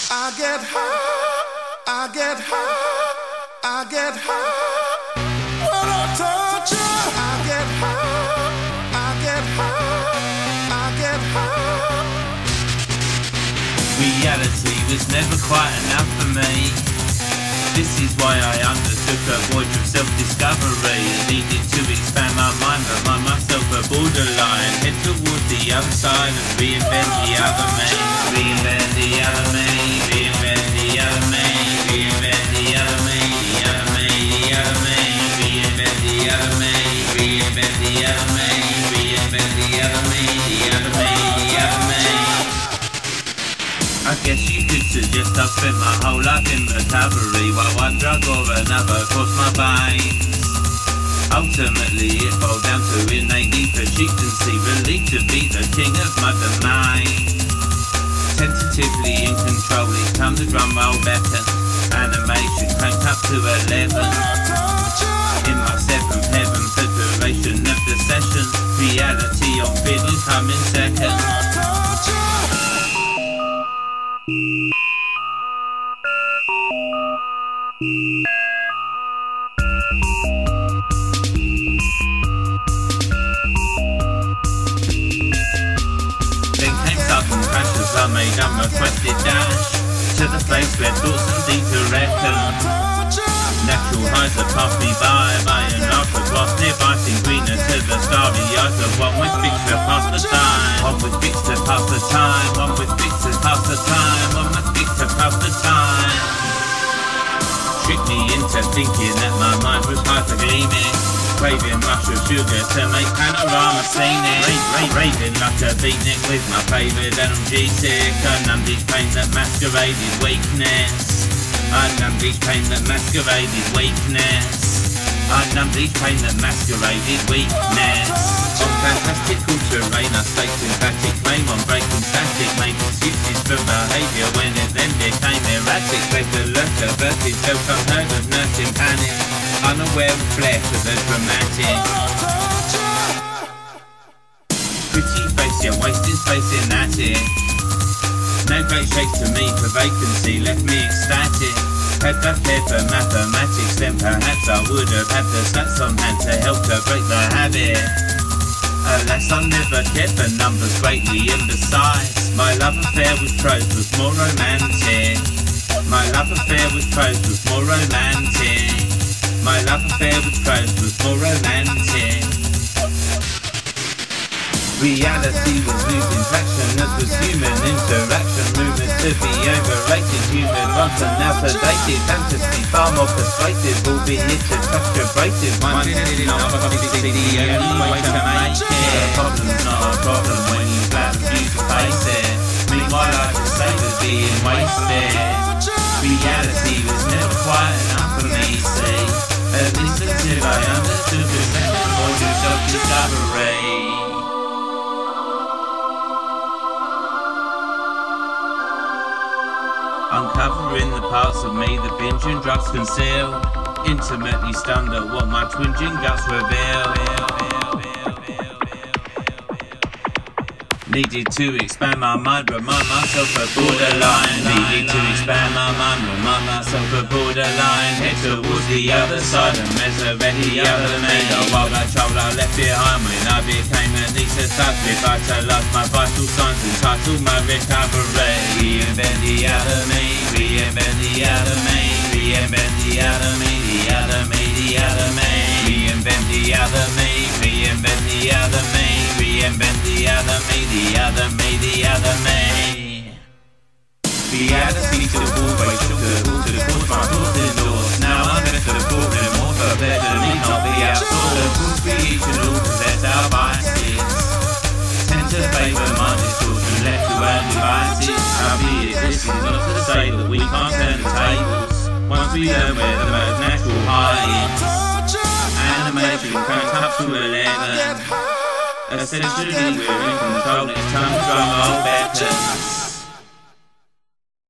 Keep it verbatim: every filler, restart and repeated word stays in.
I get high, I get high, I get high. When I touch you, I get high, I get high, I get high. Reality was never quite enough for me. This is why I undertook a voyage of self-discovery. I needed to expand my mind, remind myself a borderline. Head toward the other side and reinvent the other me. Reinvent the other me, reinvent the other me, reinvent the other me, the other me, the other me, reinvent the other me, reinvent the other me, reinvent the other me, the other me, the other me. I guess you could suggest I've spent my whole life in recovery, while one drug or another crossed my veins. Ultimately it boiled down to innate need for chieftaincy, believed to be the king of my domain. Tentatively in control, each time the drum roll beckons, animation cranked up to eleven. In my seventh heaven, federation of the session, reality on fiddle coming second. I made unrequested dash to the place where thoughts and deeds are reckoned. Natural highs that pass me by, by and large the grass nearby seem greener to the starry eyes of one with fix to pass the time. One with fix to pass the time, one with fix to pass the time, one with fix to pass the time. Tricked me into thinking that my mind was hyper-gleaming, craving rush of sugar to make panorama scenic. Raving like a beatnik with my favourite analgesic. I numbed each pain that masqueraded weakness. I numbed each pain that masqueraded weakness. I numbed each pain that masqueraded weakness. On fantastical terrain I staked emphatic claim on breaking static, made excuses for behaviour when it then became erratic. Played the lurker, verted, felt unheard of, nursing panic, unaware of flair for the dramatic. Pretty face, yeah, wasting space in attic. No great shakes to me for vacancy, left me ecstatic. Had I cared for mathematics, then perhaps I would have had the stats on hand to help to break the habit. Alas, I never cared for numbers greatly, and besides, my love affair with prose was more romantic. My love affair with prose was more romantic. My love affair with prose was more romantic. Reality was losing traction, as was human interaction. Movement to be overrated, human once and now sedated. Fantasy far more persuasive, albeit a touch abrasive. One is not obviously the only way to make it. The problem's not a problem when you flat refuse to face it. Meanwhile I just say was being wasted. Reality was never quite enough for me, see. At least until I understood the second order of self-discovery. Uncovering the parts of me that binge and drugs conceal, intimately stunned at what my twinging guts reveal. Needed to expand my mind, remind myself a borderline. Needed to expand my mind, remind myself a borderline. Head towards the other side and resurrect the other me. The wild I child I left behind when I became anaesthetized, revitalized my vital signs, entitled my recovery. Reinvent the other me, reinvent the other me, reinvent the other me, the other me, the other me. Reinvent the other me, reinvent the other me, reinvent the other me, the other me, the other me. Reality to the wall, but shook the wall to the course, my thoughts indoors. Now I'm left to the court, no more for better, need not be outdoors. The rules we each and all possess our biases, tend to favour my distortion, left to our devices. Albeit this is not to say that we can't turn the tables, once we learn where the most natural high is. Animation cranked up to eleven. Essentially we're in control, it's time to drum roll beckons.